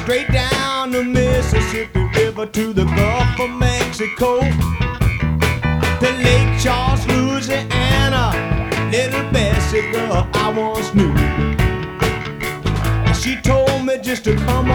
straight down the Mississippi River to the Gulf of Mexico, to Lake Charles, Louisiana. Little Bessie girl I once knew. She told me just to